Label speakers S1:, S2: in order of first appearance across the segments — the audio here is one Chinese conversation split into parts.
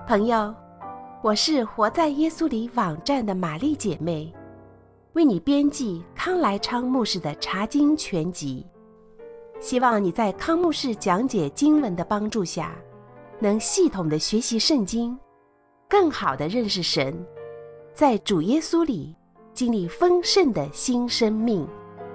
S1: 朋友，我是活在耶稣里网站的玛丽姐妹，为你编辑康来昌牧师的查经全集，希望你在康牧师讲解经文的帮助下，能系统的学习圣经，更好的认识神，在主耶稣里经历丰盛的新生命。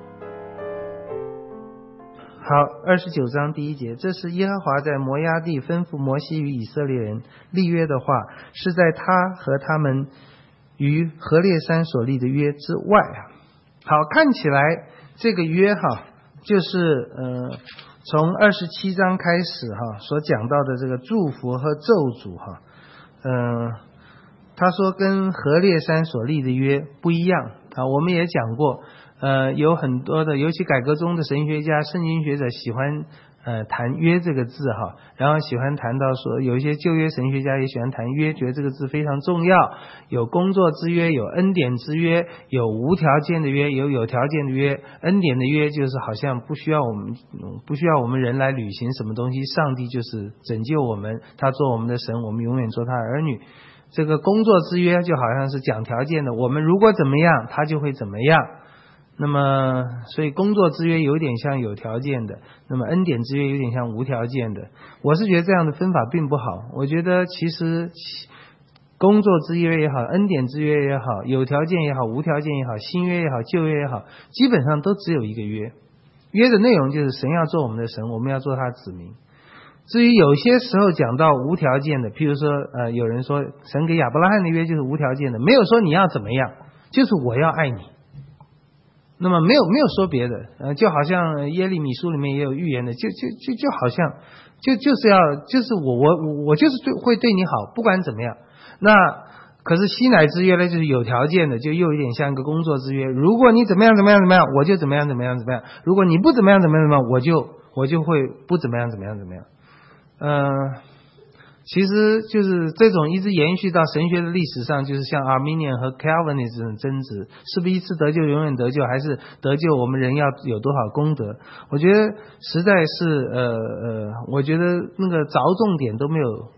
S2: 好，29章第1节，这是耶和华在摩押地吩咐摩西与以色列人立约的话，是在他和他们于何烈山所立的约之外。好，看起来这个约就是从27章开始所讲到的这个祝福和咒诅他说跟何烈山所立的约不一样我们也讲过有很多的尤其改革中的神学家圣经学者喜欢谈约这个字然后喜欢谈到说有一些旧约神学家也喜欢谈约，觉得这个字非常重要，有工作之约，有恩典之约，有无条件的约，有条件的约。恩典的约就是好像不需要我们人来履行什么东西，上帝就是拯救我们，他做我们的神，我们永远做他儿女。这个工作之约就好像是讲条件的，我们如果怎么样他就会怎么样。那么所以工作之约有点像有条件的，那么恩典之约有点像无条件的。我是觉得这样的分法并不好，我觉得其实工作之约也好，恩典之约也好，有条件也好，无条件也好，新约也好，旧约也好，基本上都只有一个约。约的内容就是神要做我们的神，我们要做他的子民。至于有些时候讲到无条件的，譬如说有人说神给亚伯拉罕的约就是无条件的，没有说你要怎么样，就是我要爱你。那么没有说别的就好像耶利米书里面也有预言的，就好像就是我就是会对你好，不管怎么样。那可是西乃之约呢，就是有条件的，就又有点像一个工作之约，如果你怎么样怎么样怎么样，我就怎么样怎么样怎么样，如果你不怎么样怎么样怎么样，我就会不怎么样怎么样怎么样。其实就是这种一直延续到神学的历史上，就是像 Arminian 和 Calvinist 这种争执，是不是一次得救永远得救，还是得救我们人要有多少功德？我觉得实在是我觉得那个着重点都没有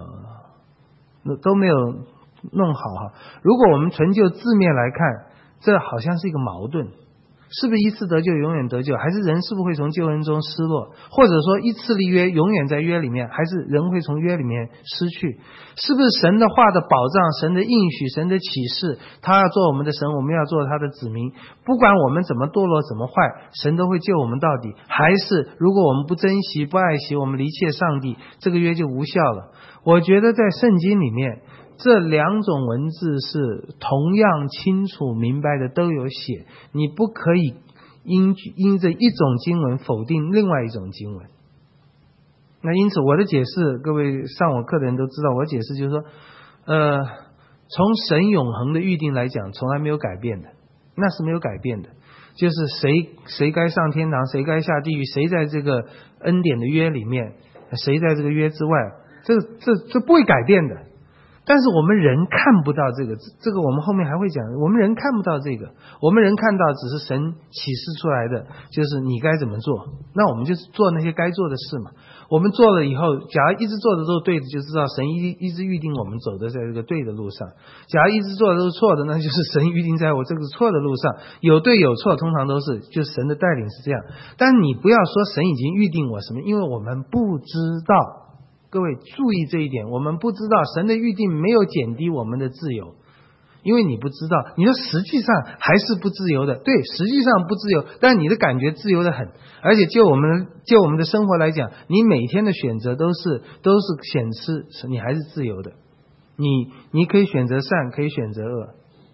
S2: 弄好如果我们纯就字面来看，这好像是一个矛盾。是不是一次得救永远得救，还是人是不是会从救恩中失落，或者说一次立约永远在约里面，还是人会从约里面失去？是不是神的话的保障，神的应许，神的启示，他要做我们的神，我们要做他的子民，不管我们怎么堕落怎么坏，神都会救我们到底？还是如果我们不珍惜不爱惜，我们离弃上帝，这个约就无效了？我觉得在圣经里面这两种文字是同样清楚明白的都有写，你不可以因着一种经文否定另外一种经文。那因此我的解释，各位上我课的人都知道，我解释就是说从神永恒的预定来讲，从来没有改变的，那是没有改变的，就是谁该上天堂，谁该下地狱，谁在这个恩典的约里面，谁在这个约之外，这不会改变的。但是我们人看不到这个我们后面还会讲，我们人看不到这个，我们人看到只是神启示出来的，就是你该怎么做，那我们就做那些该做的事嘛。我们做了以后，假如一直做的都是对的，就知道神一直预定我们走的在这个对的路上。假如一直做的都是错的，那就是神预定在我这个错的路上。有对有错，通常都是就是神的带领是这样。但你不要说神已经预定我什么，因为我们不知道。各位注意这一点，我们不知道神的预定没有减低我们的自由，因为你不知道，你说实际上还是不自由的，对，实际上不自由，但你的感觉自由的很。而且就我们的生活来讲，你每天的选择都是显示你还是自由的，你可以选择善，可以选择恶。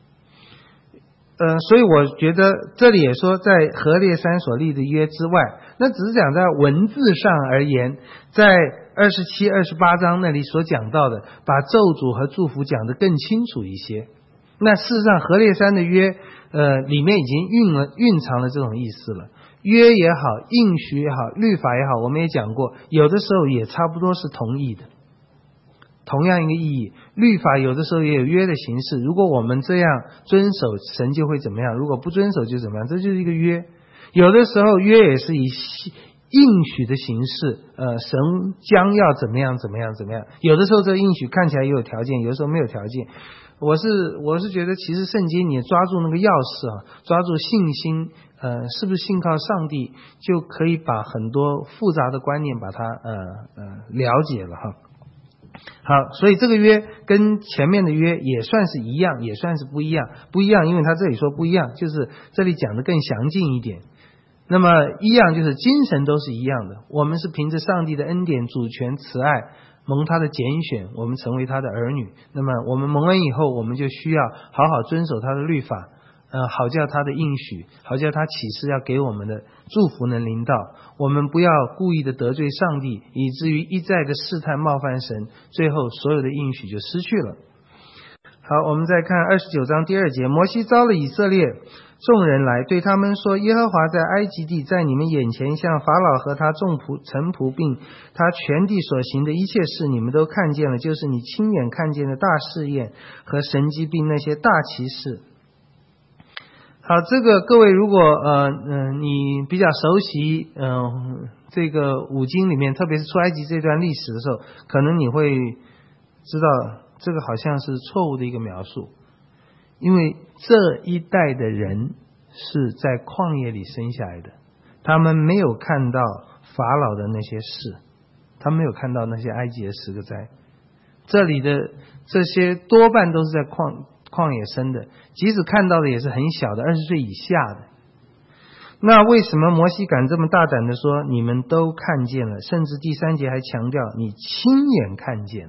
S2: 所以我觉得这里也说在何烈山所立的约之外，那只是讲在文字上而言，在27、28章那里所讲到的，把咒诅和祝福讲得更清楚一些。那事实上何烈山的约里面已经蕴藏了这种意思了。约也好，应许也好，律法也好，我们也讲过，有的时候也差不多是同义的，同样一个意义。律法有的时候也有约的形式，如果我们这样遵守，神就会怎么样，如果不遵守就怎么样，这就是一个约。有的时候约也是应许的形式，神将要怎么样怎么样怎么样。有的时候这个应许看起来也有条件，有的时候没有条件。我是觉得，其实圣经你抓住那个钥匙啊，抓住信心，是不是信靠上帝，就可以把很多复杂的观念把它了解了哈。好，所以这个约跟前面的约也算是一样，也算是不一样。不一样，因为他这里说不一样，就是这里讲的更详尽一点。那么一样就是精神都是一样的，我们是凭着上帝的恩典、主权、慈爱，蒙他的拣选，我们成为他的儿女。那么我们蒙恩以后，我们就需要好好遵守他的律法，好叫他的应许，好叫他启示要给我们的祝福能临到。我们不要故意的得罪上帝，以至于一再的试探冒犯神，最后所有的应许就失去了。好，我们再看29章第2节，摩西召了以色列众人来，对他们说，耶和华在埃及地在你们眼前向法老和他众臣仆并他全地所行的一切事，你们都看见了，就是你亲眼看见的大试验和神迹并那些大奇事。好，这个各位如果你比较熟悉这个五经里面，特别是出埃及这段历史的时候，可能你会知道这个好像是错误的一个描述。因为这一代的人是在旷野里生下来的，他们没有看到法老的那些事，他们没有看到那些埃及的10个灾。这里的这些多半都是在旷野生的，即使看到的也是很小的，20岁以下的。那为什么摩西敢这么大胆的说你们都看见了，甚至第3节还强调你亲眼看见了？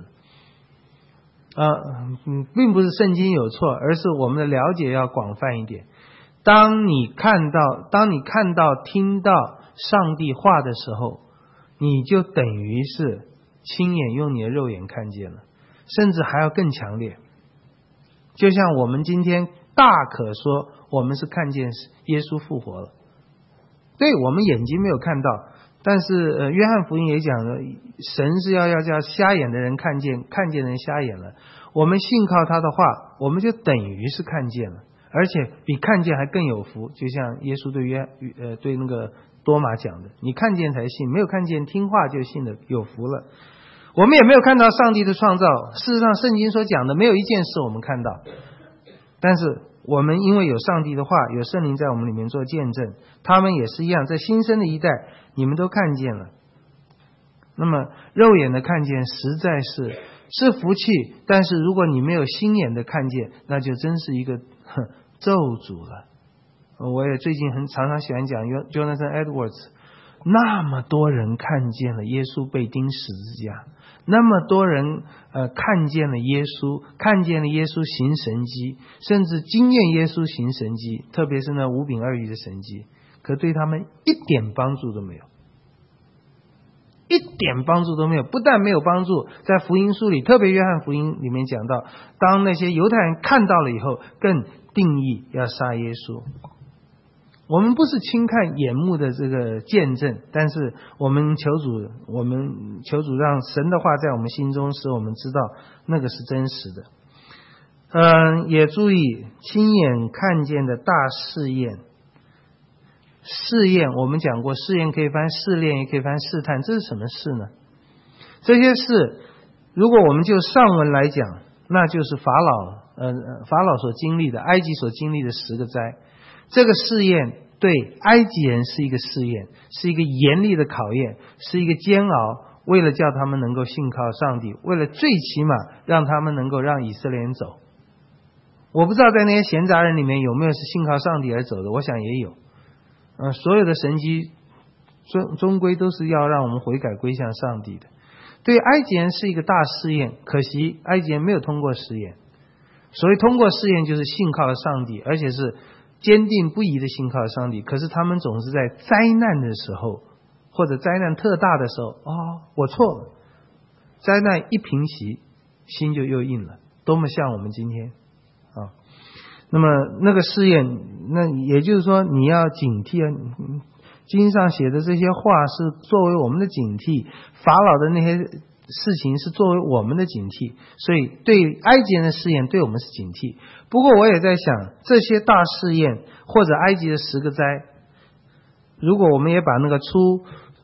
S2: 并不是圣经有错，而是我们的了解要广泛一点。当你看到听到上帝话的时候，你就等于是亲眼用你的肉眼看见了，甚至还要更强烈。就像我们今天大可说我们是看见耶稣复活了，对，我们眼睛没有看到，但是约翰福音也讲了，神是要叫瞎眼的人看见，看见的人瞎眼了。我们信靠他的话，我们就等于是看见了，而且比看见还更有福。就像耶稣对那个多马讲的，你看见才信，没有看见听话就信的有福了。我们也没有看到上帝的创造，事实上圣经所讲的没有一件事我们看到，但是我们因为有上帝的话，有圣灵在我们里面做见证，他们也是一样，在新生的一代你们都看见了。那么肉眼的看见实在是福气，但是如果你没有心眼的看见，那就真是一个咒诅了。我也最近常常喜欢讲 Jonathan Edwards， 那么多人看见了耶稣被钉十字架，那么多人看见了耶稣，看见了耶稣行神迹，甚至经验耶稣行神迹，特别是那5饼2鱼的神迹，可对他们一点帮助都没有，一点帮助都没有。不但没有帮助，在福音书里，特别约翰福音里面讲到，当那些犹太人看到了以后，更定义要杀耶稣。我们不是轻看眼目的这个见证，但是我们求主让神的话在我们心中，使我们知道那个是真实的。也注意亲眼看见的大试验。试验我们讲过，试验可以翻试炼，也可以翻试探，这是什么事呢？这些事如果我们就上文来讲，那就是法老所经历的，埃及所经历的10个灾。这个试验对埃及人是一个试验，是一个严厉的考验，是一个煎熬，为了叫他们能够信靠上帝，为了最起码让他们能够让以色列人走。我不知道在那些闲杂人里面有没有是信靠上帝而走的，我想也有。所有的神迹终归都是要让我们悔改归向上帝的。对埃及人是一个大试验，可惜埃及人没有通过试验。所谓通过试验，就是信靠了上帝，而且是坚定不移的信靠上帝。可是他们总是在灾难的时候，或者灾难特大的时候，我错了，灾难一平息，心就又硬了，多么像我们今天啊！那么那个试验，那也就是说你要警惕啊。经上写的这些话是作为我们的警惕，法老的那些事情是作为我们的警惕，所以对埃及人的试验对我们是警惕。不过我也在想，这些大试验或者埃及的10个灾，如果我们也把那个出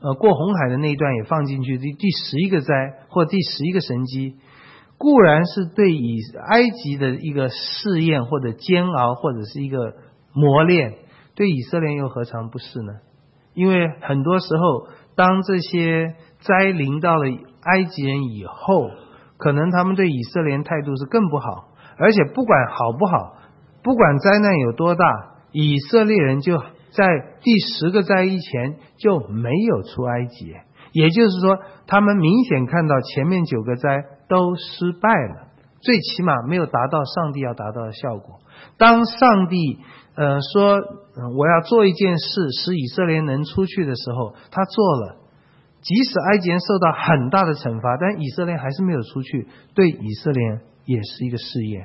S2: 过红海的那一段也放进去，第11个灾或第11个神迹，固然是对以埃及的一个试验或者煎熬或者是一个磨练，对以色列又何尝不是呢？因为很多时候当这些灾临到了埃及人以后，可能他们对以色列人态度是更不好，而且不管好不好，不管灾难有多大，以色列人就在第10个灾以前就没有出埃及，也就是说他们明显看到前面9个灾都失败了，最起码没有达到上帝要达到的效果。当上帝说我要做一件事使以色列人能出去的时候，他做了，即使埃及人受到很大的惩罚，但以色列还是没有出去，对以色列也是一个试验。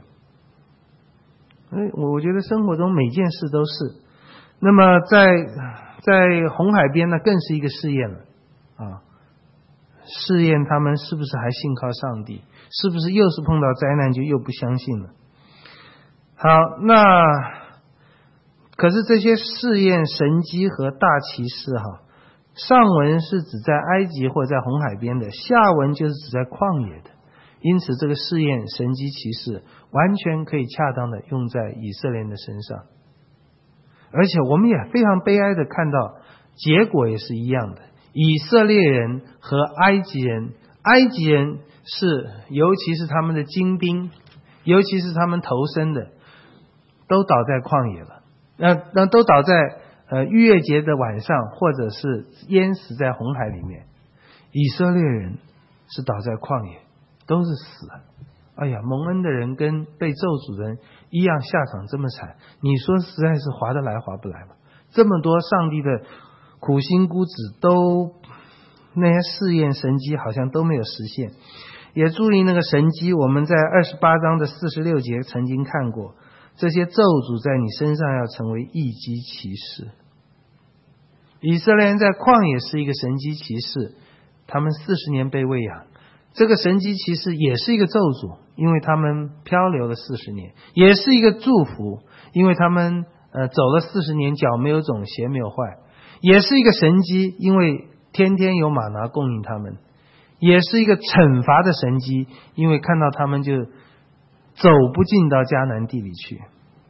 S2: 我觉得生活中每件事都是。那么在红海边呢，更是一个试验了啊！试验他们是不是还信靠上帝，是不是又是碰到灾难就又不相信了。好，那可是这些试验神迹和大奇事上文是指在埃及或在红海边的，下文就是指在旷野的，因此这个试验神迹奇事完全可以恰当的用在以色列人的身上。而且我们也非常悲哀的看到结果也是一样的，以色列人和埃及人，埃及人是尤其是他们的精兵，尤其是他们投身的都倒在旷野了，那都倒在逾越节的晚上，或者是淹死在红海里面。以色列人是倒在旷野，都是死。哎呀，蒙恩的人跟被咒诅的人一样，下场这么惨，你说实在是划得来划不来吗？这么多上帝的苦心孤子都那些试验神迹好像都没有实现。也注意那个神迹，我们在28章的46节曾经看过，这些咒诅在你身上要成为异迹奇事。以色列人在旷野是一个神迹奇事，他们40年被喂养，这个神迹奇事也是一个咒诅，因为他们漂流了40年，也是一个祝福，因为他们走了40年，脚没有肿，鞋没有坏，也是一个神迹，因为天天有玛拿供应他们，也是一个惩罚的神迹，因为看到他们就走不进到迦南地里去。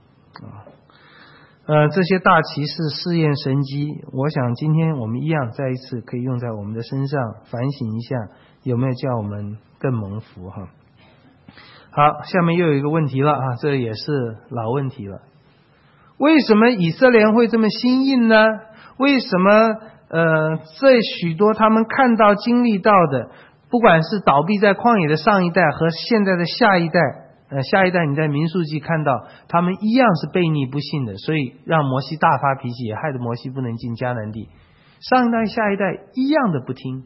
S2: 这些大奇事试验神迹，我想今天我们一样再一次可以用在我们的身上，反省一下有没有叫我们更蒙福哈。好，下面又有一个问题了啊，这也是老问题了。为什么以色列人会这么心硬呢？为什么这许多他们看到经历到的，不管是倒闭在旷野的上一代和现在的下一代，下一代你在民数记看到他们一样是悖逆不信的，所以让摩西大发脾气，也害得摩西不能进迦南地。上一代下一代一样的不听。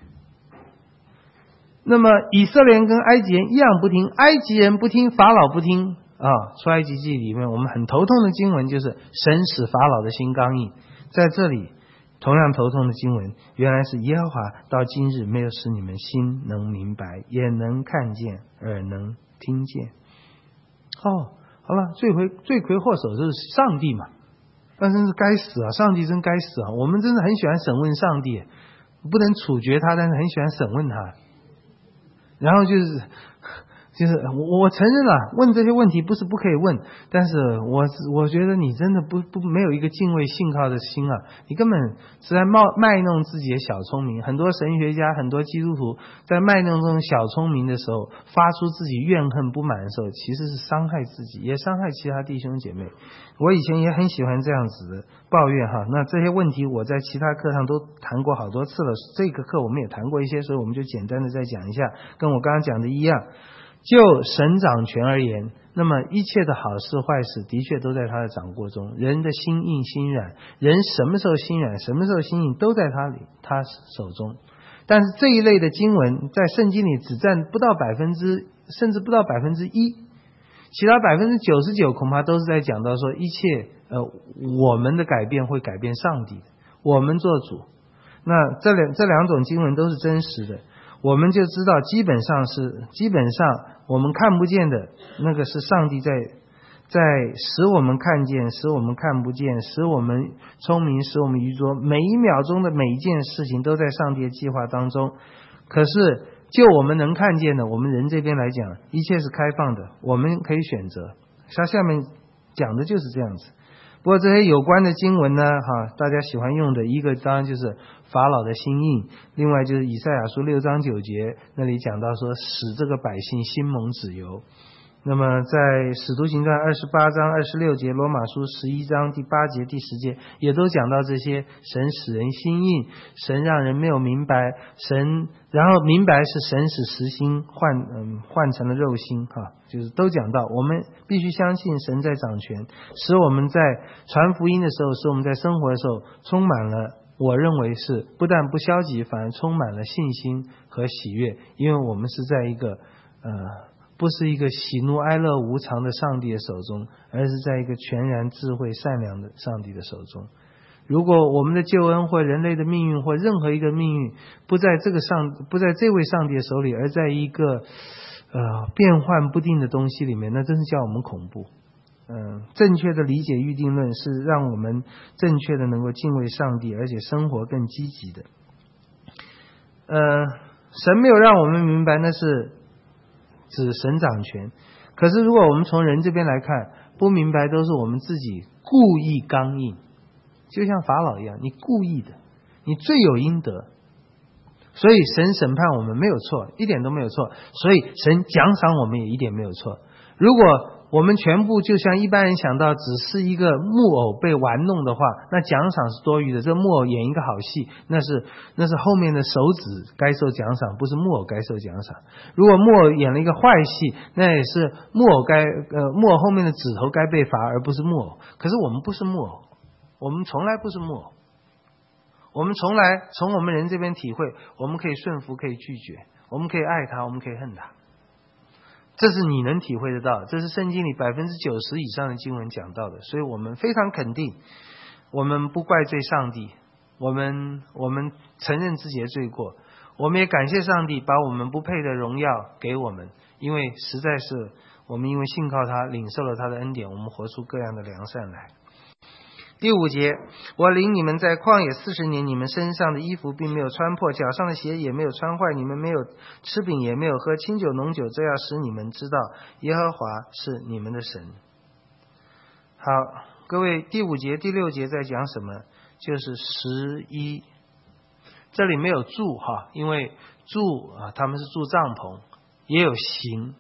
S2: 那么以色列人跟埃及人一样不听，埃及人不听，法老不听出埃及记里面我们很头痛的经文就是神使法老的心刚硬。在这里同样头痛的经文，原来是耶和华到今日没有使你们心能明白，眼能看见，耳能听见。好了，罪魁祸首就是上帝嘛，那真是该死啊！上帝真该死啊！我们真的很喜欢审问上帝，不能处决他，但是很喜欢审问他。然后就是我承认了，问这些问题不是不可以问，但是我觉得你真的没有一个敬畏信靠的心啊，你根本是在卖弄自己的小聪明。很多神学家，很多基督徒在卖弄这种小聪明的时候，发出自己怨恨不满的时候，其实是伤害自己，也伤害其他弟兄姐妹。我以前也很喜欢这样子的抱怨哈，那这些问题我在其他课上都谈过好多次了，这个课我们也谈过一些，所以我们就简单的再讲一下，跟我刚刚讲的一样。就神掌权而言，那么一切的好事坏事的确都在他的掌握中，人的心硬心软，人什么时候心软什么时候心硬都在他手中。但是这一类的经文在圣经里只占不到甚至不到1%，其他99%恐怕都是在讲到说一切我们的改变会改变上帝的，我们做主。那这两种经文都是真实的，我们就知道基本上我们看不见的那个是上帝在在使我们看见，使我们看不见，使我们聪明，使我们愚拙，每一秒钟的每一件事情都在上帝的计划当中。可是就我们能看见的，我们人这边来讲，一切是开放的，我们可以选择。像下面讲的就是这样子。不过这些有关的经文呢，大家喜欢用的一个当然就是法老的心印，另外就是以赛亚书6章9节那里讲到说使这个百姓心蒙脂油。那么在使徒行传28章26节，罗马书11章第8节第10节也都讲到这些，神使人心硬，神让人没有明白，然后明白是神使实心换成了肉心，就是都讲到我们必须相信神在掌权，使我们在传福音的时候，使我们在生活的时候充满了，我认为是不但不消极，反而充满了信心和喜悦，因为我们是在一个不是一个喜怒哀乐无常的上帝的手中，而是在一个全然智慧善良的上帝的手中。如果我们的救恩或人类的命运或任何一个命运不在这位上帝的手里，而在一个变幻不定的东西里面，那真是叫我们恐怖。正确的理解预定论是让我们正确的能够敬畏上帝，而且生活更积极的。神没有让我们明白那是指神掌权，可是如果我们从人这边来看，不明白都是我们自己故意刚硬，就像法老一样，你故意的，你罪有应得，所以神审判我们没有错，一点都没有错，所以神奖赏我们也一点没有错。如果我们全部就像一般人想到只是一个木偶被玩弄的话，那奖赏是多余的。这木偶演一个好戏，那是后面的手指该受奖赏，不是木偶该受奖赏。如果木偶演了一个坏戏，那也是木偶后面的指头该被罚，而不是木偶。可是我们不是木偶，我们从来不是木偶，我们从来从我们人这边体会，我们可以顺服，可以拒绝，我们可以爱他，我们可以恨他。这是你能体会得到，这是圣经里90%以上的经文讲到的，所以我们非常肯定，我们不怪罪上帝，我们承认自己的罪过，我们也感谢上帝把我们不配的荣耀给我们，因为实在是我们因为信靠他，领受了他的恩典，我们活出各样的良善来。第5节，我领你们在旷野40年，你们身上的衣服并没有穿破，脚上的鞋也没有穿坏，你们没有吃饼也没有喝清酒浓酒，这要使你们知道耶和华是你们的神。好，各位，第5节第6节在讲什么？就是11，这里没有住因为住他们是住帐篷，也有行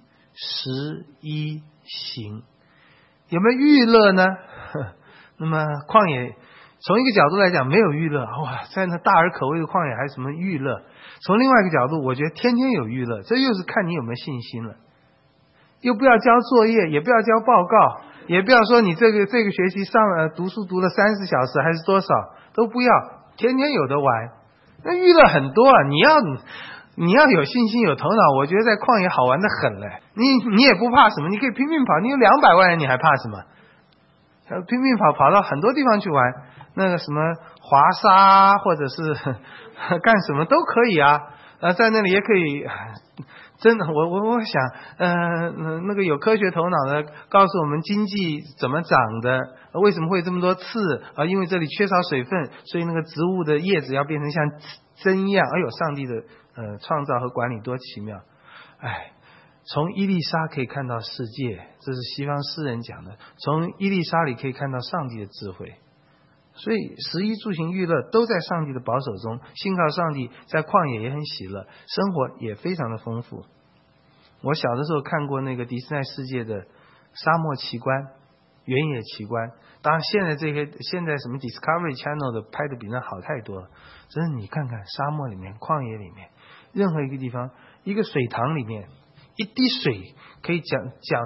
S2: ，11行，有没有娱乐呢？那么旷野从一个角度来讲没有娱乐，在那大而可畏的旷野还有什么娱乐？从另外一个角度，我觉得天天有娱乐，这又是看你有没有信心了。又不要交作业，也不要交报告，也不要说你这个学期读书读了30小时还是多少，都不要，天天有的玩。那娱乐很多你要有信心有头脑，我觉得在旷野好玩的很了。你也不怕什么，你可以拼命跑，你有200万人你还怕什么？拼命跑到很多地方去玩，那个什么滑沙或者是干什么都可以啊。在那里也可以，真的，我想，那个有科学头脑的告诉我们经济怎么长的，为什么会这么多刺啊？因为这里缺少水分，所以那个植物的叶子要变成像针一样。哎呦，上帝的创造和管理多奇妙！从伊丽莎可以看到世界，这是西方诗人讲的。从伊丽莎里可以看到上帝的智慧，所以食衣住行娱乐都在上帝的保守中。信靠上帝，在旷野也很喜乐，生活也非常的丰富。我小的时候看过那个迪士尼世界的沙漠奇观、原野奇观，当然现在什么 Discovery Channel 的拍的比那好太多了。真是你看看沙漠里面、旷野里面，任何一个地方，一个水塘里面。一滴水可以讲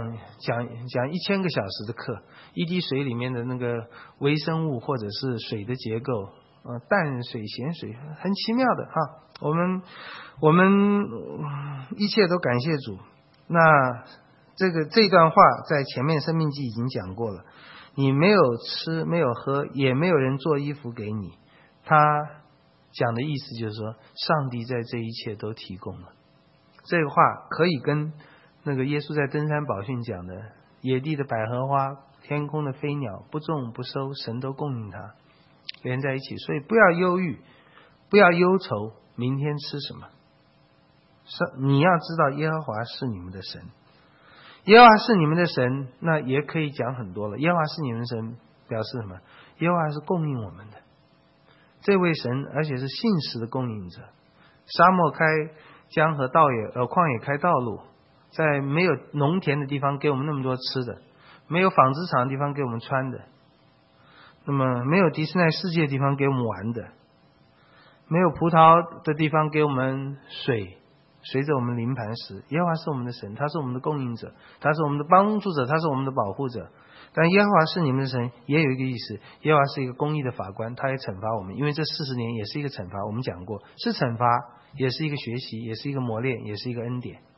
S2: 1000个小时的课，一滴水里面的那个微生物或者是水的结构，淡水、咸水，很奇妙的我们一切都感谢主。那这段话在前面申命记已经讲过了，你没有吃，没有喝，也没有人做衣服给你。他讲的意思就是说，上帝在这一切都提供了。这个话可以跟那个耶稣在登山宝训讲的野地的百合花，天空的飞鸟，不种不收，神都供应它，连在一起。所以不要忧郁，不要忧愁明天吃什么。你要知道耶和华是你们的神，耶和华是你们的神，那也可以讲很多了。耶和华是你们的神表示什么？耶和华是供应我们的这位神，而且是信实的供应者。沙漠开江河，旷野开道路，在没有农田的地方给我们那么多吃的，没有纺织厂的地方给我们穿的，那么没有迪士尼世界的地方给我们玩的，没有葡萄的地方给我们水随着我们临盘时。耶和华是我们的神，他是我们的供应者，他是我们的帮助者，他是我们的保护者。但耶和华是你们的神也有一个意思，耶和华是一个公义的法官，他也惩罚我们，因为这40年也是一个惩罚，我们讲过，是惩罚，也是一个学习，也是一个磨练，也是一个恩典。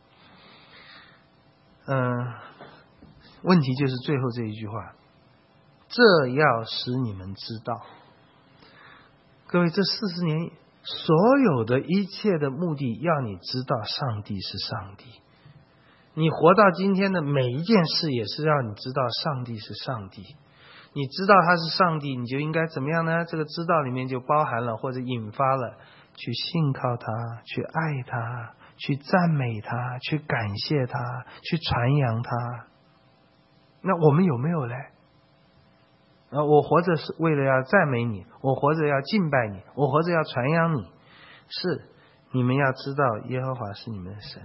S2: 问题就是最后这一句话，这要使你们知道。各位，这40年所有的一切的目的，要你知道上帝是上帝。你活到今天的每一件事，也是让你知道上帝是上帝。你知道他是上帝，你就应该怎么样呢？这个知道里面就包含了或者引发了去信靠他，去爱他，去赞美他，去感谢他，去传扬他。那我们有没有呢？我活着是为了要赞美你，我活着要敬拜你，我活着要传扬你。是，你们要知道耶和华是你们的神。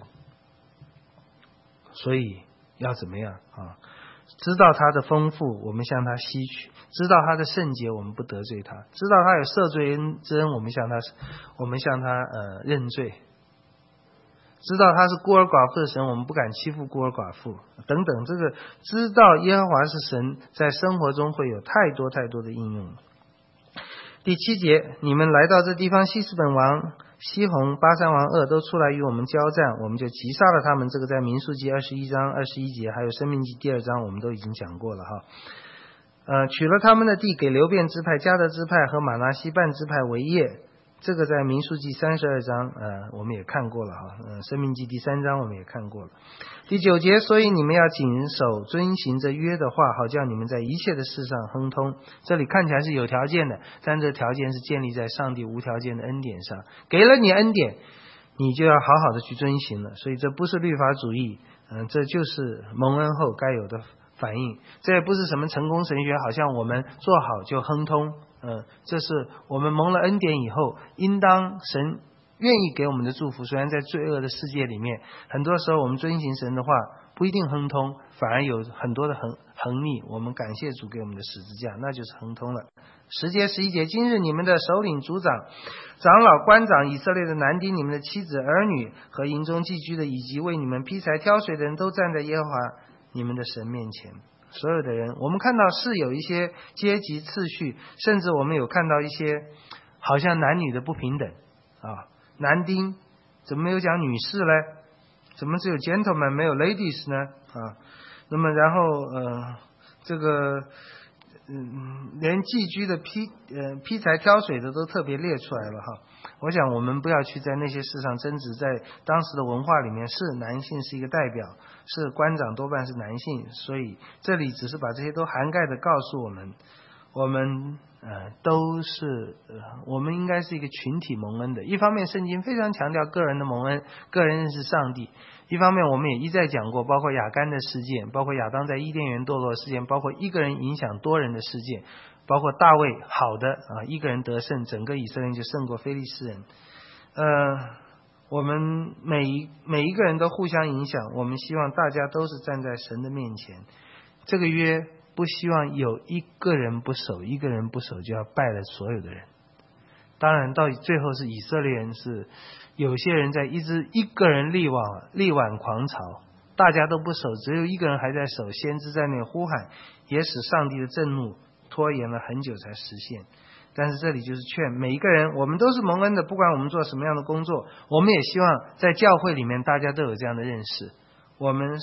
S2: 所以要怎么样啊？知道他的丰富，我们向他吸取；知道他的圣洁，我们不得罪他；知道他有赦罪之恩，我们向他认罪；知道他是孤儿寡妇的神，我们不敢欺负孤儿寡妇等等。这个知道耶和华是神，在生活中会有太多太多的应用。第7节，你们来到这地方，希斯本王西宏、巴珊王噩都出来与我们交战，我们就击杀了他们。这个在民数记21章21节，还有申命记第2章，我们都已经讲过了哈。取了他们的地，给流便支派、迦得支派和玛拿西半支派为业。这个在民数记32章，我们也看过了哈。申命记第3章我们也看过了。第9节，所以你们要谨守遵行这约的话，好叫你们在一切的事上亨通。这里看起来是有条件的，但这条件是建立在上帝无条件的恩典上，给了你恩典，你就要好好的去遵行了。所以这不是律法主义，这就是蒙恩后该有的反应。这也不是什么成功神学，好像我们做好就亨通。这是我们蒙了恩典以后，应当神愿意给我们的祝福。虽然在罪恶的世界里面，很多时候我们遵行神的话不一定亨通，反而有很多的横逆。我们感谢主给我们的十字架，那就是亨通了。10节11节，今日你们的首领、族长、长老、官长、以色列的男丁、你们的妻子、儿女和营中寄居的，以及为你们劈柴挑水的人，都站在耶和华你们的神面前。所有的人，我们看到是有一些阶级次序，甚至我们有看到一些好像男女的不平等啊。男丁怎么没有讲女士呢？怎么只有 gentlemen 没有 ladies 呢？啊，那么然后这个连寄居的劈柴挑水的都特别列出来了哈。我想我们不要去在那些事上争执，在当时的文化里面，是男性是一个代表，是官长多半是男性，所以这里只是把这些都涵盖的告诉我们，我们都是我们应该是一个群体蒙恩的。一方面圣经非常强调个人的蒙恩，个人认识上帝；一方面我们也一再讲过，包括亚干的事件，包括亚当在伊甸园堕落事件，包括一个人影响多人的事件，包括大卫好的一个人得胜，整个以色列就胜过非利士人。我们每一个人都互相影响，我们希望大家都是站在神的面前。这个约不希望有一个人不守，一个人不守就要败了所有的人。当然到最后是以色列人，是有些人在一个人力挽狂潮，大家都不守，只有一个人还在守，先知在那呼喊，也使上帝的震怒拖延了很久才实现。但是这里就是劝每一个人，我们都是蒙恩的，不管我们做什么样的工作，我们也希望在教会里面大家都有这样的认识，我们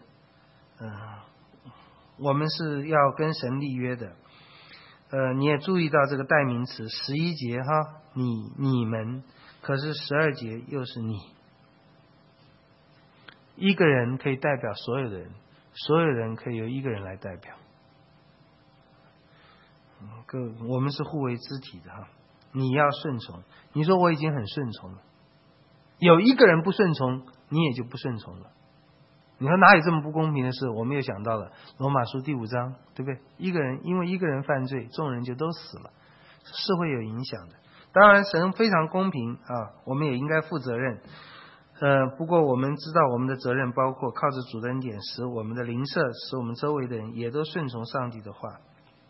S2: 是要跟神立约的。你也注意到这个代名词11节哈，你们，可是12节又是你。一个人可以代表所有的人， 所有人可以由一个人来代表。我们是互为肢体的哈，你要顺从。你说我已经很顺从了，有一个人不顺从，你也就不顺从了。你说哪有这么不公平的事？我们又想到了罗马书第5章，对不对？因为一个人犯罪，众人就都死了，是会有影响的。当然神非常公平啊，我们也应该负责任。不过我们知道我们的责任包括靠着主的恩典，使我们的邻舍，使我们周围的人也都顺从上帝的话。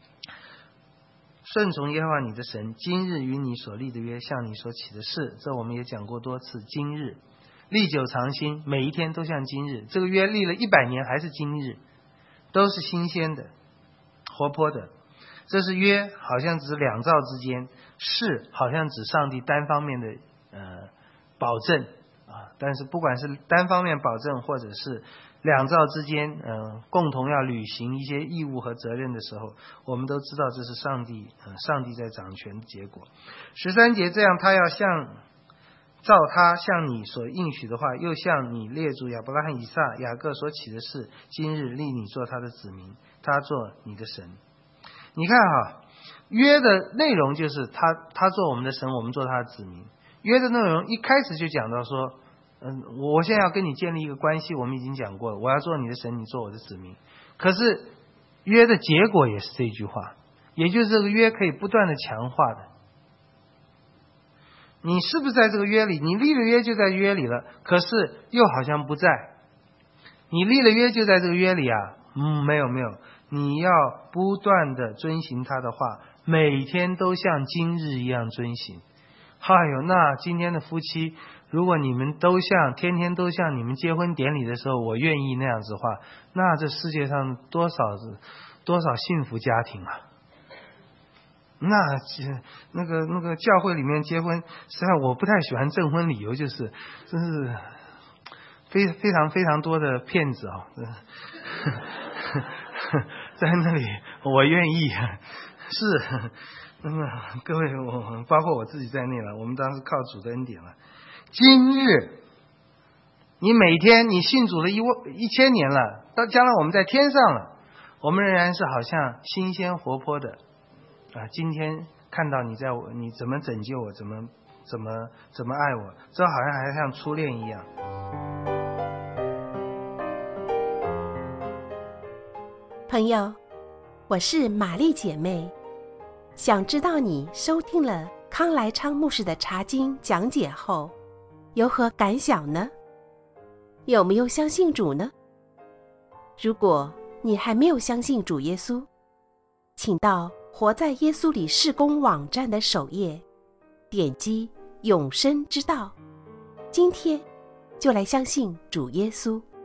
S2: 顺从耶和华你的神，今日与你所立的约，向你所起的誓，这我们也讲过多次。今日历久常新，每一天都像今日。这个约立了100年还是今日，都是新鲜的活泼的。这是约好像指两造之间，誓好像指上帝单方面的保证啊。但是不管是单方面保证，或者是两造之间共同要履行一些义务和责任的时候，我们都知道这是上帝在掌权的结果。13节，这样他要照他向你所应许的话，又向你列祖亚伯拉罕、以撒、雅各所起的誓，今日立你做他的子民，他做你的神。你看哈，约的内容就是他做我们的神，我们做他的子民。约的内容一开始就讲到说，我现在要跟你建立一个关系，我们已经讲过了，我要做你的神，你做我的子民。可是约的结果也是这句话，也就是这个约可以不断的强化的。你是不是在这个约里？你立了约就在约里了，可是又好像不在。你立了约就在这个约里啊？没有，你要不断的遵行他的话，每天都像今日一样遵行。那今天的夫妻，如果你们天天都像你们结婚典礼的时候我愿意那样子的话，那这世界上多少幸福家庭啊！那个教会里面结婚，实际上我不太喜欢证婚理由，就是真是非常非常多的骗子啊！在那里我愿意是。各位，包括我自己在内了，我们当时靠主的恩典了。今日你每天你信主了1000年了，到将来我们在天上了，我们仍然是好像新鲜活泼的啊！今天看到你怎么拯救我，怎么爱我，这好像还像初恋一样。
S1: 朋友，我是玛丽姐妹。想知道你收听了康来昌牧师的查经讲解后有何感想呢？有没有相信主呢？如果你还没有相信主耶稣，请到活在耶稣里事工网站的首页，点击永生之道，今天就来相信主耶稣。